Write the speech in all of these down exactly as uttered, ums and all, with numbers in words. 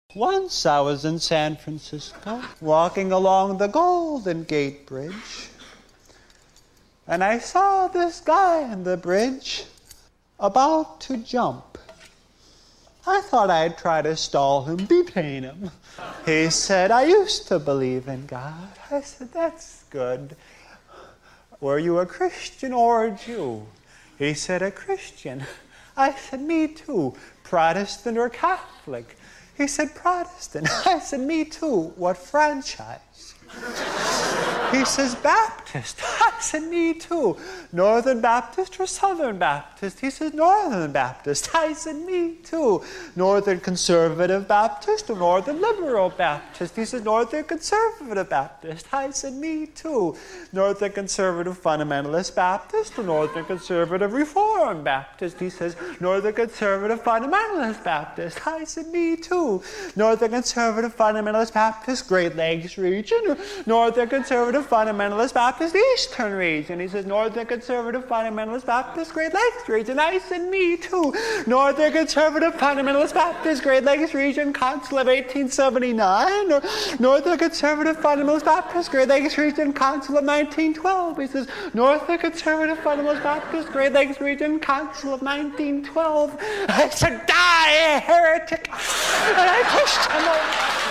Once I was in San Francisco, walking along the Golden Gate Bridge, and I saw this guy on the bridge about to jump. I thought I'd try to stall him, detain him. He said, "I used to believe in God." I said, "That's good. Were you a Christian or a Jew?" He said, "A Christian." I said, "Me too. Protestant or Catholic?" He said, "Protestant." I said, "Me too. What franchise?" He says, "Baptist." I said, "Me too. Northern Baptist or Southern Baptist?" He said, "Northern Baptist." I said, "Me too. Northern Conservative Baptist or Northern Liberal Baptist?" He said, "Northern Conservative Baptist." I said, "Me too. Northern Conservative Fundamentalist Baptist or Northern Conservative Reform Baptist?" He says, "Northern Conservative Fundamentalist Baptist." I said, "Me too. Northern Conservative Fundamentalist Baptist, Great Lakes region, or Northern Conservative Fundamentalist Baptist, Eastern region?" He says, "Northern Conservative Fundamentalist Baptist, Great Lakes region." I said, "Me too. Northern Conservative Fundamentalist Baptist, Great Lakes region, Council of eighteen seventy-nine, or Northern Conservative Fundamentalist Baptist, Great Lakes region, Council of nineteen twelve. He says, "Northern Conservative Fundamentalist Baptist, Great Lakes region, Council of nineteen twelve. I said, "Die, heretic!" And I pushed him over.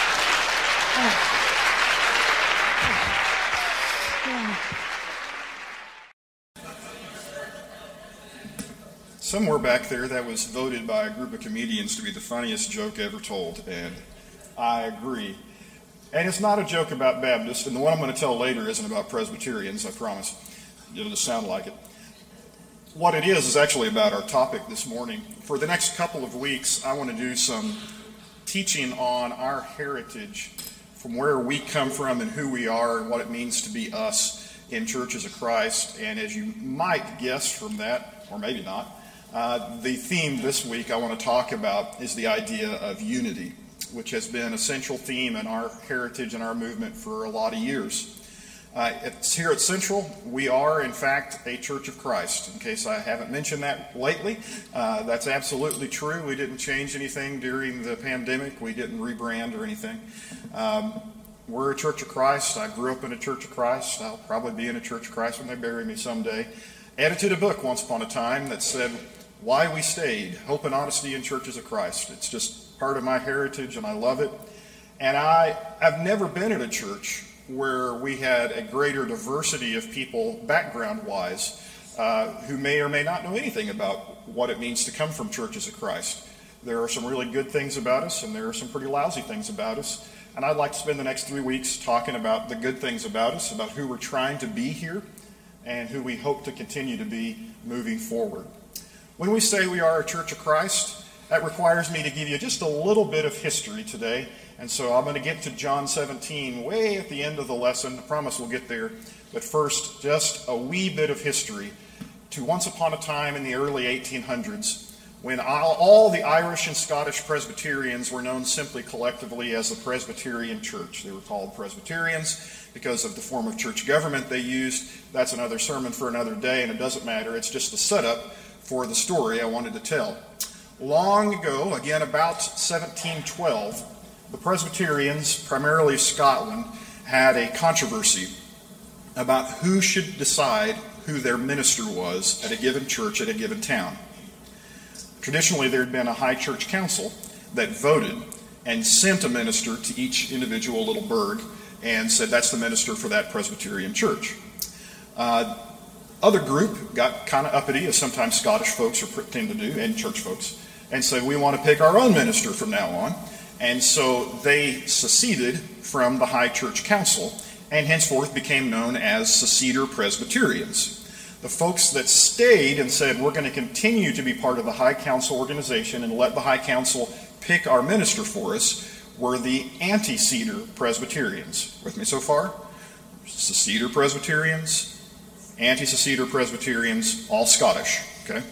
Somewhere back there, that was voted by a group of comedians to be the funniest joke ever told, and I agree. And it's not a joke about Baptists, and the one I'm going to tell later isn't about Presbyterians, I promise. It'll just sound like it. What it is is actually about our topic this morning. For the next couple of weeks, I want to do some teaching on our heritage, from where we come from and who we are and what it means to be us in Churches of Christ. And as you might guess from that, or maybe not, Uh, the theme this week I want to talk about is the idea of unity, which has been a central theme in our heritage and our movement for a lot of years. Uh, it's here at Central, we are in fact a Church of Christ. In case I haven't mentioned that lately, uh, that's absolutely true. We didn't change anything during the pandemic. We didn't rebrand or anything. Um, we're a Church of Christ. I grew up in a Church of Christ. I'll probably be in a Church of Christ when they bury me someday. Edited a book once upon a time that said, "Why We Stayed, Hope and Honesty in Churches of Christ." It's just part of my heritage and I love it. And I, I've never been at a church where we had a greater diversity of people background-wise uh, who may or may not know anything about what it means to come from Churches of Christ. There are some really good things about us and there are some pretty lousy things about us. And I'd like to spend the next three weeks talking about the good things about us, about who we're trying to be here and who we hope to continue to be moving forward. When we say we are a Church of Christ, that requires me to give you just a little bit of history today. And so I'm going to get to John seventeen way at the end of the lesson. I promise we'll get there. But first, just a wee bit of history to once upon a time in the early eighteen hundreds when all, all the Irish and Scottish Presbyterians were known simply collectively as the Presbyterian Church. They were called Presbyterians because of the form of church government they used. That's another sermon for another day, and it doesn't matter. It's just the setup for the story I wanted to tell. Long ago, again about seventeen twelve, the Presbyterians, primarily Scotland, had a controversy about who should decide who their minister was at a given church at a given town. Traditionally, there had been a high church council that voted and sent a minister to each individual little burg and said that's the minister for that Presbyterian church. Uh, Other group got kind of uppity, as sometimes Scottish folks are tend to do, and church folks, and said, "We want to pick our own minister from now on." And so they seceded from the High Church Council and henceforth became known as Seceder Presbyterians. The folks that stayed and said, "We're going to continue to be part of the High Council organization and let the High Council pick our minister for us," were the Anti-Cedar Presbyterians. With me so far? Seceder Presbyterians, Anti-Seceder Presbyterians, all Scottish, okay?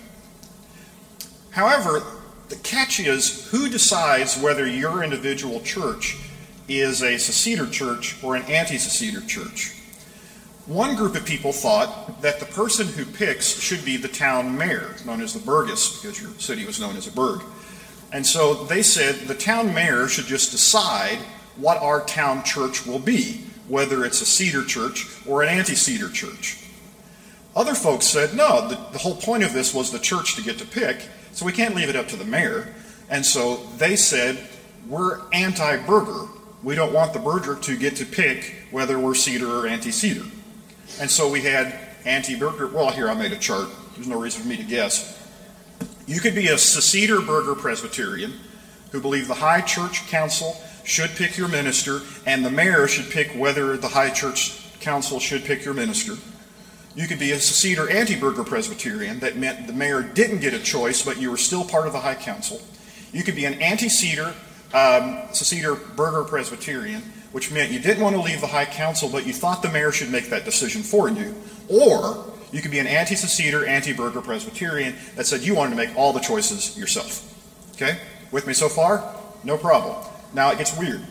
However, the catch is, who decides whether your individual church is a Seceder church or an Anti-Seceder church? One group of people thought that the person who picks should be the town mayor, known as the burgess, because your city was known as a burg. And so they said the town mayor should just decide what our town church will be, whether it's a cedar church or an anti-cedar church. Other folks said, no, the, the whole point of this was the church to get to pick, so we can't leave it up to the mayor. And so they said, we're anti-burger. We don't want the burger to get to pick whether we're cedar or anti-cedar. And so we had anti-burger. Well, here I made a chart. There's no reason for me to guess. You could be a cedar burger Presbyterian who believe the high church council should pick your minister and the mayor should pick whether the high church council should pick your minister. You could be a cedar anti-burger Presbyterian that meant the mayor didn't get a choice, but you were still part of the high council. You could be an anti-cedar um, cedar burger Presbyterian, which meant you didn't want to leave the high council, but you thought the mayor should make that decision for you. Or you could be an anti-seceder, anti-burger Presbyterian that said you wanted to make all the choices yourself. Okay? With me so far? No problem. Now it gets weird.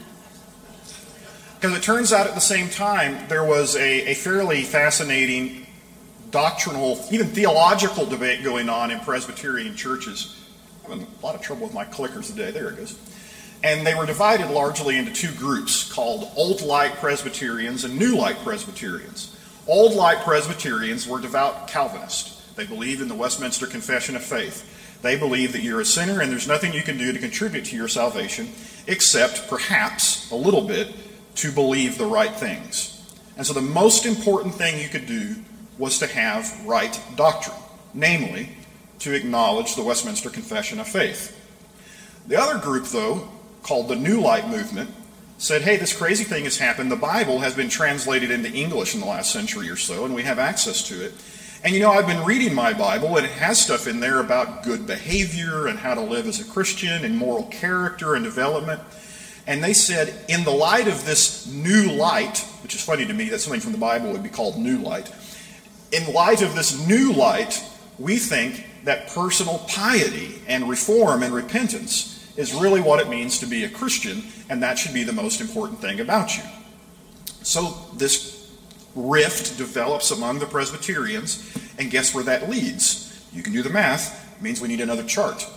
Because it turns out at the same time there was a, a fairly fascinating doctrinal, even theological debate going on in Presbyterian churches. I'm having a lot of trouble with my clickers today. There it goes. And they were divided largely into two groups called Old Light Presbyterians and New Light Presbyterians. Old Light Presbyterians were devout Calvinists. They believed in the Westminster Confession of Faith. They believe that you're a sinner and there's nothing you can do to contribute to your salvation except perhaps a little bit to believe the right things. And so the most important thing you could do was to have right doctrine, namely to acknowledge the Westminster Confession of Faith. The other group, though, called the New Light Movement, said, hey, this crazy thing has happened. The Bible has been translated into English in the last century or so, and we have access to it. And you know, I've been reading my Bible, and it has stuff in there about good behavior and how to live as a Christian and moral character and development. And they said, in the light of this new light, which is funny to me that something from the Bible would be called new light, in light of this new light, we think that personal piety and reform and repentance is really what it means to be a Christian, and that should be the most important thing about you. So this rift develops among the Presbyterians, and guess where that leads? You can do the math. It means we need another chart.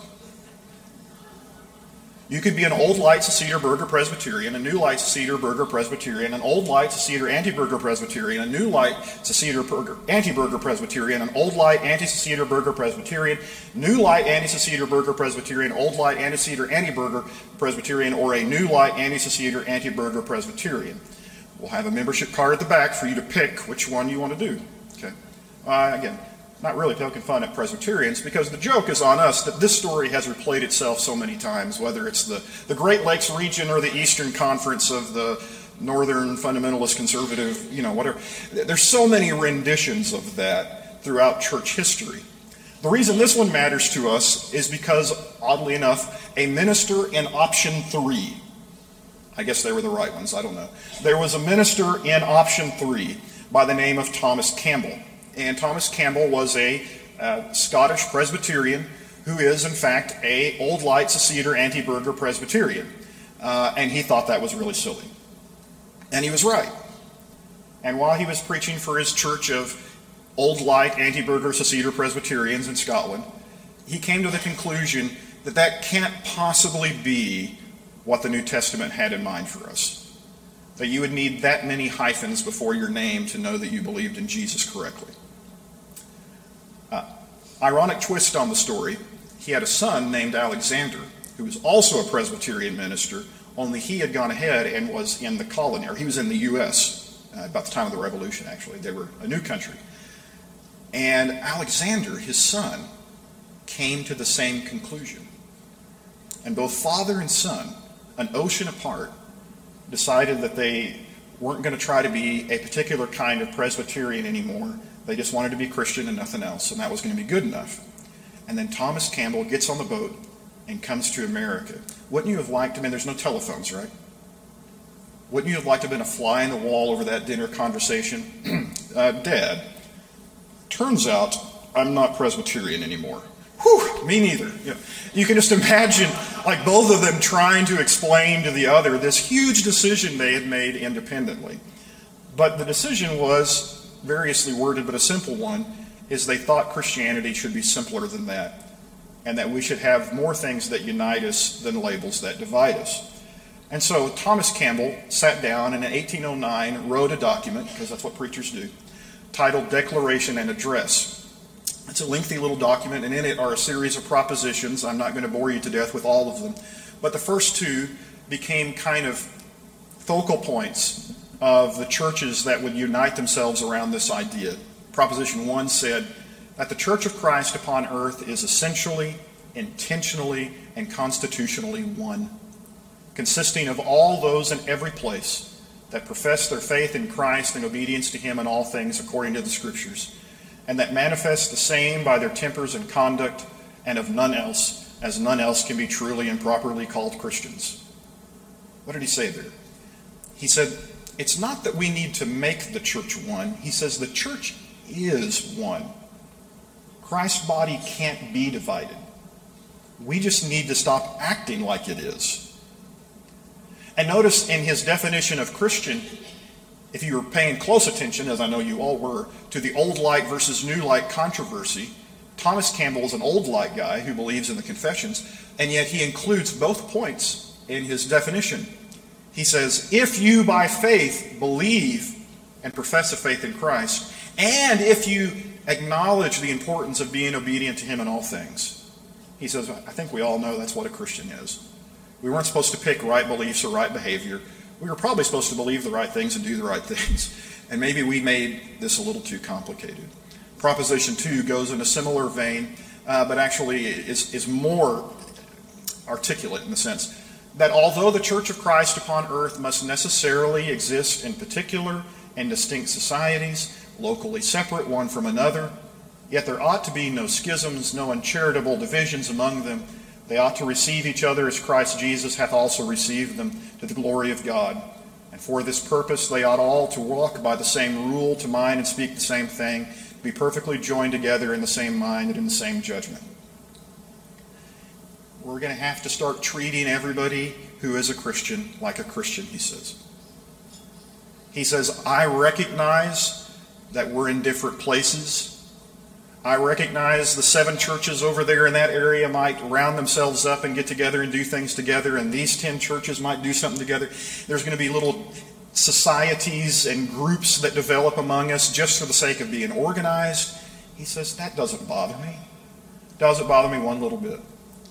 You could be an Old Light Seceder Burger Presbyterian, a New Light Seceder Burger Presbyterian, an Old Light Seceder Anti-Burger Presbyterian, a New Light Seceder Burger Anti-Burger Presbyterian, an Old Light Anti-Seceder Burger Presbyterian, New Light Anti-Seceder Burger Presbyterian, Old Light Anti-Seceder Anti-Burger Presbyterian, or a New Light Anti-Seceder Anti-Burger Presbyterian. We'll have a membership card at the back for you to pick which one you want to do. Okay. Uh, again, not really poking fun at Presbyterians, because the joke is on us that this story has replayed itself so many times, whether it's the, the Great Lakes region or the Eastern Conference of the Northern Fundamentalist Conservative, you know, whatever. There's so many renditions of that throughout church history. The reason this one matters to us is because, oddly enough, a minister in option three, I guess they were the right ones, I don't know. There was a minister in option three by the name of Thomas Campbell. And Thomas Campbell was a uh, Scottish Presbyterian who is, in fact, a Old Light Seceder Anti-Burger Presbyterian. Uh, and he thought that was really silly. And he was right. And while he was preaching for his church of Old Light Anti-Burger Seceder Presbyterians in Scotland, he came to the conclusion that that can't possibly be what the New Testament had in mind for us. That you would need that many hyphens before your name to know that you believed in Jesus correctly. Uh, ironic twist on the story, he had a son named Alexander, who was also a Presbyterian minister, only he had gone ahead and was in the colony, or he was in the U S uh, about the time of the Revolution, actually. They were a new country. And Alexander, his son, came to the same conclusion. And both father and son, an ocean apart, decided that they weren't going to try to be a particular kind of Presbyterian anymore. They just wanted to be Christian and nothing else, and that was going to be good enough. And then Thomas Campbell gets on the boat and comes to America. Wouldn't you have liked, I mean, there's no telephones, right? Wouldn't you have liked to have been a fly in the wall over that dinner conversation? uh, Dad, turns out I'm not Presbyterian anymore. Whew, me neither. You know, you can just imagine like both of them trying to explain to the other this huge decision they had made independently. But the decision was variously worded, but a simple one, is they thought Christianity should be simpler than that. and that we should have more things that unite us than labels that divide us. And so Thomas Campbell sat down and in eighteen oh nine wrote a document, because that's what preachers do, titled Declaration and Address. It's a lengthy little document, and in it are a series of propositions. I'm not going to bore you to death with all of them, but the first two became kind of focal points of the churches that would unite themselves around this idea. Proposition one said that the Church of Christ upon earth is essentially, intentionally, and constitutionally one, consisting of all those in every place that profess their faith in Christ and obedience to Him in all things according to the Scriptures, and that manifest the same by their tempers and conduct, and of none else, as none else can be truly and properly called Christians. What did he say there? He said, it's not that we need to make the church one. He says the church is one. Christ's body can't be divided. We just need to stop acting like it is. And notice in his definition of Christian, if you were paying close attention, as I know you all were, to the old light versus new light controversy, Thomas Campbell is an old light guy who believes in the confessions, and yet he includes both points in his definition. He says, if you by faith believe and profess a faith in Christ, and if you acknowledge the importance of being obedient to Him in all things, he says, I think we all know that's what a Christian is. We weren't supposed to pick right beliefs or right behavior. We were probably supposed to believe the right things and do the right things. And maybe we made this a little too complicated. Proposition two goes in a similar vein, uh, but actually is, is more articulate in the sense that although the Church of Christ upon earth must necessarily exist in particular and distinct societies, locally separate one from another, yet there ought to be no schisms, no uncharitable divisions among them. They ought to receive each other as Christ Jesus hath also received them, to the glory of God. And for this purpose they ought all to walk by the same rule, to mind and speak the same thing, to be perfectly joined together in the same mind and in the same judgment. We're going to have to start treating everybody who is a Christian like a Christian, he says. He says, I recognize that we're in different places. I recognize the seven churches over there in that area might round themselves up and get together and do things together, and these ten churches might do something together. There's going to be little societies and groups that develop among us just for the sake of being organized. He says, that doesn't bother me. Doesn't bother me one little bit.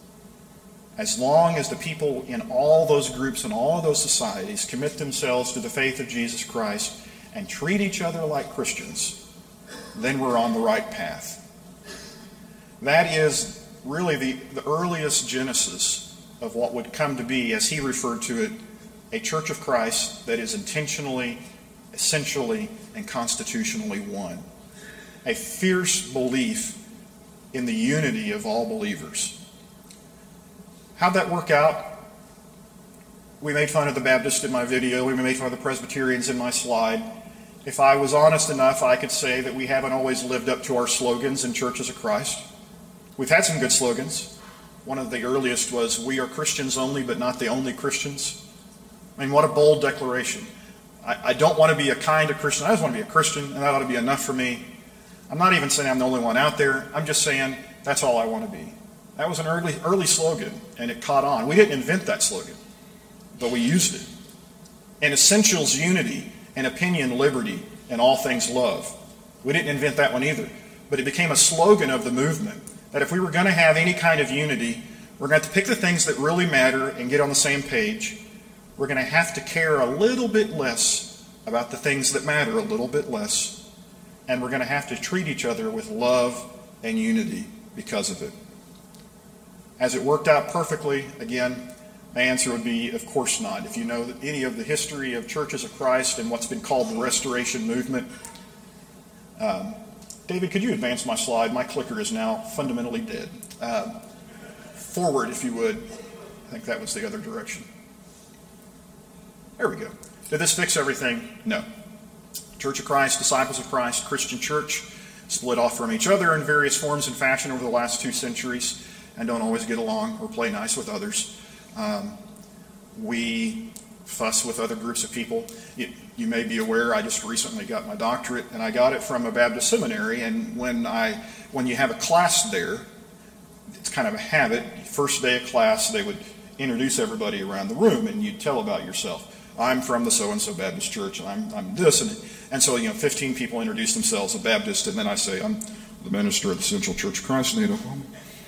As long as the people in all those groups and all those societies commit themselves to the faith of Jesus Christ and treat each other like Christians, then we're on the right path. That is really the, the earliest genesis of what would come to be, as he referred to it, a Church of Christ that is intentionally, essentially, and constitutionally one. A fierce belief in the unity of all believers. How'd that work out? We made fun of the Baptists in my video. We made fun of the Presbyterians in my slide. If I was honest enough, I could say that we haven't always lived up to our slogans in Churches of Christ. We've had some good slogans. One of the earliest was, we are Christians only, but not the only Christians. I mean, what a bold declaration. I, I don't want to be a kind of Christian. I just want to be a Christian, and that ought to be enough for me. I'm not even saying I'm the only one out there. I'm just saying that's all I want to be. That was an early, early slogan, and it caught on. We didn't invent that slogan, but we used it. In essentials, unity, and opinion, liberty, and all things love. We didn't invent that one either, but it became a slogan of the movement that if we were going to have any kind of unity, we're going to have to pick the things that really matter and get on the same page. We're going to have to care a little bit less about the things that matter a little bit less, and we're going to have to treat each other with love and unity because of it. Has it worked out perfectly? Again, my answer would be, of course not. If you know any of the history of Churches of Christ and what's been called the Restoration Movement. Um, David, could you advance my slide? My clicker is now fundamentally dead. Um, forward, if you would. I think that was the other direction. There we go. Did this fix everything? No. Church of Christ, Disciples of Christ, Christian Church, split off from each other in various forms and fashion over the last two centuries. And don't always get along or play nice with others. Um, we fuss with other groups of people. You, you may be aware, I just recently got my doctorate, and I got it from a Baptist seminary. And when I, when you have a class there, it's kind of a habit. First day of class, they would introduce everybody around the room, and you'd tell about yourself. I'm from the so-and-so Baptist church, and I'm, I'm this. And, and so, you know, fifteen people introduce themselves, a Baptist, and then I say, I'm the minister of the Central Church of Christ in Oklahoma.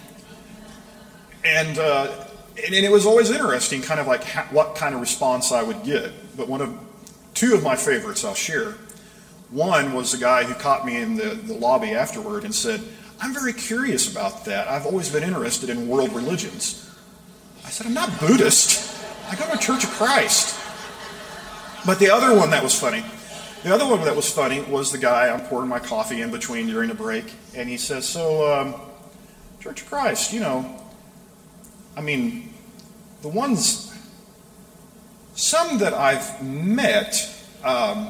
And, uh, and, and it was always interesting, kind of like ha- what kind of response I would get. But one of, two of my favorites I'll share. One was the guy who caught me in the, the lobby afterward and said, I'm very curious about that. I've always been interested in world religions. I said, I'm not Buddhist. I go to Church of Christ. But the other one that was funny, the other one that was funny was the guy, I'm pouring my coffee in between during a break, and he says, so, um, Church of Christ, you know, I mean, the ones, some that I've met, um,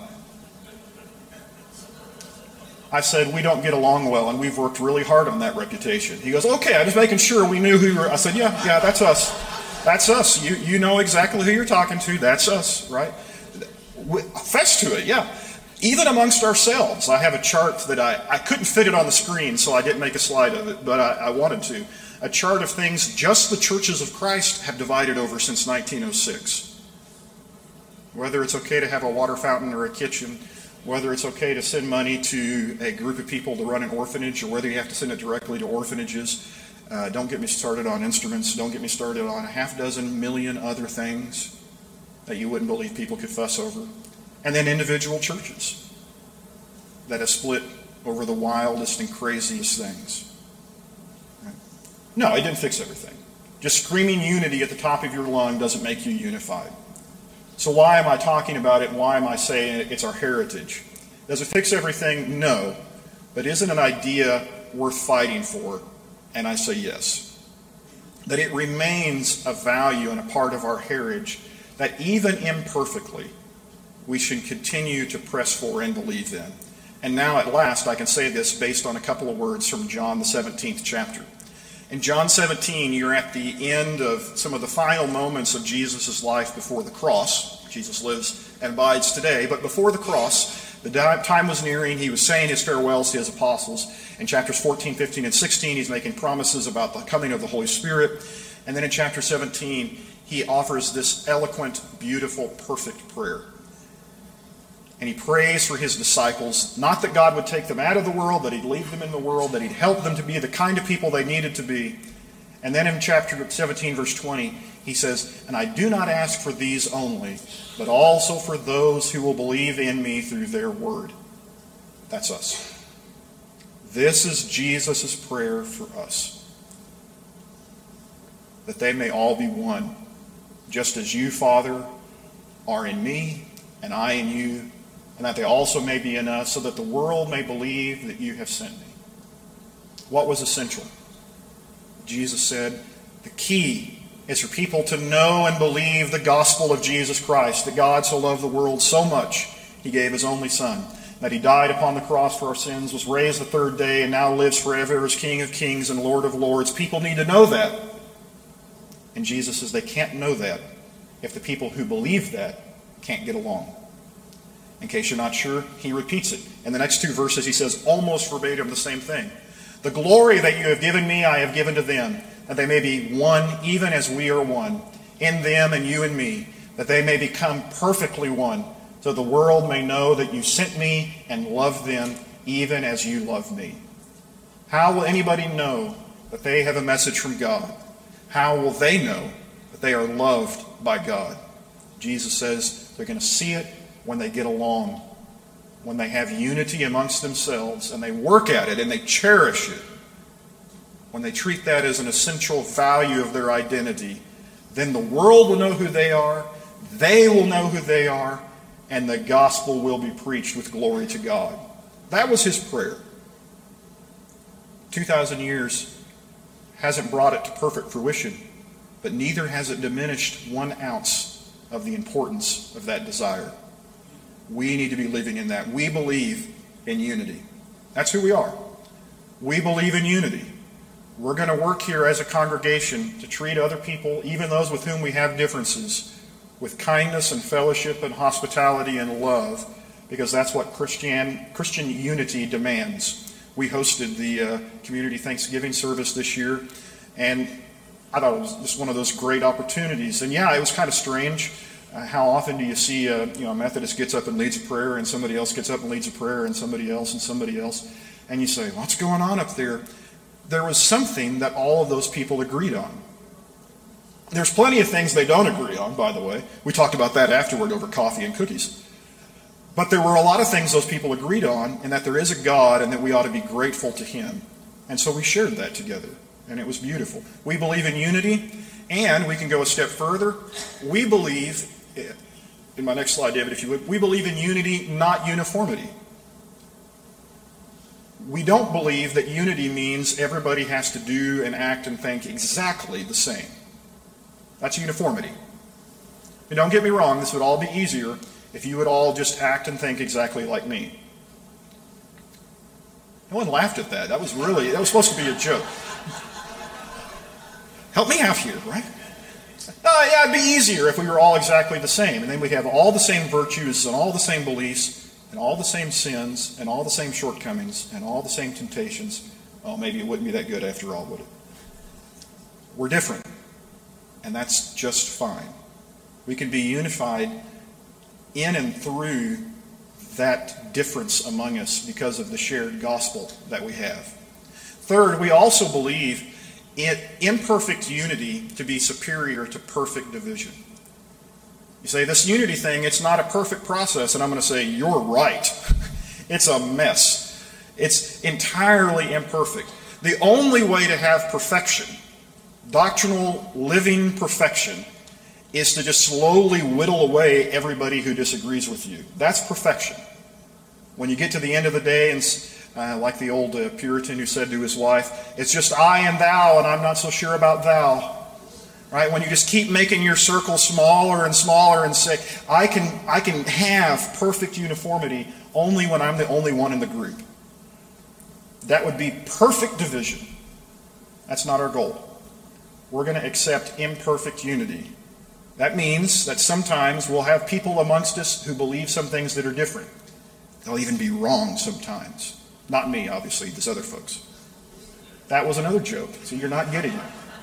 I said, we don't get along well, and we've worked really hard on that reputation. He goes, okay, I'm just making sure we knew who you were. I said, yeah, yeah, that's us. That's us. You, you know exactly who you're talking to. That's us, right? Fess to it, yeah. Even amongst ourselves, I have a chart that I, I couldn't fit it on the screen, so I didn't make a slide of it, but I, I wanted to. A chart of things just the churches of Christ have divided over since nineteen oh six. Whether it's okay to have a water fountain or a kitchen, whether it's okay to send money to a group of people to run an orphanage, or whether you have to send it directly to orphanages. Uh, don't get me started on instruments. Don't get me started on a half dozen million other things that you wouldn't believe people could fuss over. And then individual churches that have split over the wildest and craziest things. Right? No, it didn't fix everything. Just screaming unity at the top of your lung doesn't make you unified. So why am I talking about it? Why am I saying it's our heritage? Does it fix everything? No. But isn't an idea worth fighting for? And I say yes. That it remains a value and a part of our heritage that even imperfectly, we should continue to press for and believe in. And now at last I can say this based on a couple of words from John the seventeenth chapter. In John seventeen, you're at the end of some of the final moments of Jesus' life before the cross. Jesus lives and abides today, but before the cross, the time was nearing. He was saying his farewells to his apostles. In chapters fourteen, fifteen, and sixteen, he's making promises about the coming of the Holy Spirit. And then in chapter seventeen, he offers this eloquent, beautiful, perfect prayer. And he prays for his disciples, not that God would take them out of the world, that he'd leave them in the world, that he'd help them to be the kind of people they needed to be. And then in chapter seventeen, verse twenty, he says, and I do not ask for these only, but also for those who will believe in me through their word. That's us. This is Jesus' prayer for us. That they may all be one, just as you, Father, are in me, and I in you, and that they also may be in us, so that the world may believe that you have sent me. What was essential? Jesus said, the key is for people to know and believe the gospel of Jesus Christ, that God so loved the world so much, he gave his only Son, that he died upon the cross for our sins, was raised the third day, and now lives forever as King of kings and Lord of lords. People need to know that. And Jesus says they can't know that if the people who believe that can't get along. In case you're not sure, he repeats it. In the next two verses, he says almost verbatim the same thing. The glory that you have given me, I have given to them, that they may be one even as we are one, in them and you and me, that they may become perfectly one, so the world may know that you sent me and love them even as you love me. How will anybody know that they have a message from God? How will they know that they are loved by God? Jesus says they're going to see it when they get along, when they have unity amongst themselves and they work at it and they cherish it. When they treat that as an essential value of their identity, then the world will know who they are, they will know who they are, and the gospel will be preached with glory to God. That was his prayer. two thousand years hasn't brought it to perfect fruition, but neither has it diminished one ounce of the importance of that desire. We need to be living in that. We believe in unity. That's who we are. We believe in unity. We're going to work here as a congregation to treat other people, even those with whom we have differences, with kindness and fellowship and hospitality and love, because that's what Christian, Christian unity demands. We hosted the uh, community Thanksgiving service this year, And I thought it was just one of those great opportunities. And yeah, it was kind of strange. Uh, how often do you see a, you know, a Methodist gets up and leads a prayer, and somebody else gets up and leads a prayer, and somebody else, and somebody else, and you say, what's going on up there? There was something that all of those people agreed on. There's plenty of things they don't agree on, by the way. We talked about that afterward over coffee and cookies. But there were a lot of things those people agreed on, and that there is a God and that we ought to be grateful to Him. And so we shared that together, and it was beautiful. We believe in unity, and we can go a step further. We believe, in my next slide, David, if you would, we believe in unity, not uniformity. We don't believe that unity means everybody has to do and act and think exactly the same. That's uniformity. And don't get me wrong, this would all be easier if you would all just act and think exactly like me. No one laughed at that. That was really, that was supposed to be a joke. Help me out here, right? Oh, yeah, it'd be easier if we were all exactly the same. And then we'd have all the same virtues and all the same beliefs and all the same sins and all the same shortcomings and all the same temptations. Oh, maybe it wouldn't be that good after all, would it? We're different. And that's just fine. We can be unified in and through that difference among us because of the shared gospel that we have. Third, we also believe in imperfect unity to be superior to perfect division. You say, this unity thing, it's not a perfect process, and I'm going to say, you're right. It's a mess. It's entirely imperfect. The only way to have perfection, doctrinal living perfection, is to just slowly whittle away everybody who disagrees with you. That's perfection. When you get to the end of the day, and uh, like the old uh, Puritan who said to his wife, it's just I and thou, and I'm not so sure about thou. Right? When you just keep making your circle smaller and smaller and say, I can, I can have perfect uniformity only when I'm the only one in the group. That would be perfect division. That's not our goal. We're going to accept imperfect unity. That means that sometimes we'll have people amongst us who believe some things that are different. They'll even be wrong sometimes. Not me, obviously, these other folks. That was another joke, so you're not getting it.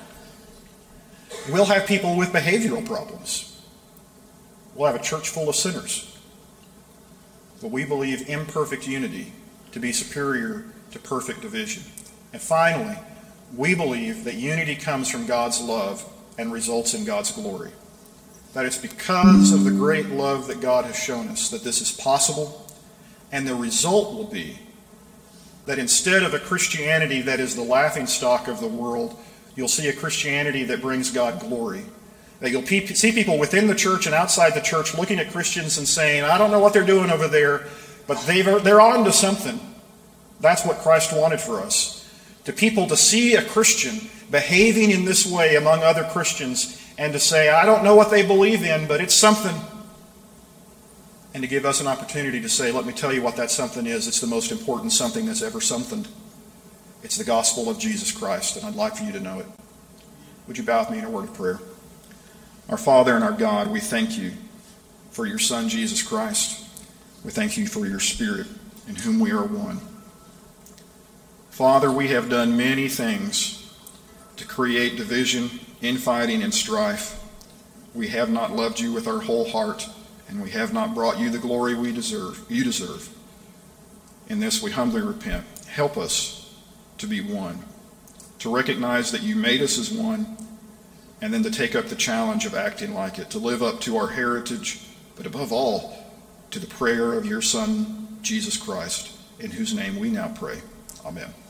We'll have people with behavioral problems. We'll have a church full of sinners. But we believe imperfect unity to be superior to perfect division. And finally, we believe that unity comes from God's love and results in God's glory. That it's because of the great love that God has shown us that this is possible, and the result will be that instead of a Christianity that is the laughingstock of the world, you'll see a Christianity that brings God glory. That you'll pe- see people within the church and outside the church looking at Christians and saying, I don't know what they're doing over there, but they've, they're on to something. That's what Christ wanted for us. To people to see a Christian behaving in this way among other Christians and to say, I don't know what they believe in, but it's something. And to give us an opportunity to say, let me tell you what that something is. It's the most important something that's ever something. It's the gospel of Jesus Christ, and I'd like for you to know it. Would you bow with me in a word of prayer? Our Father and our God, we thank you for your Son, Jesus Christ. We thank you for your Spirit, in whom we are one. Father, we have done many things to create division, infighting, and strife. We have not loved you with our whole heart, and we have not brought you the glory we deserve. You deserve. In this we humbly repent. Help us to be one, to recognize that you made us as one, and then to take up the challenge of acting like it, to live up to our heritage, but above all, to the prayer of your Son, Jesus Christ, in whose name we now pray. Amen.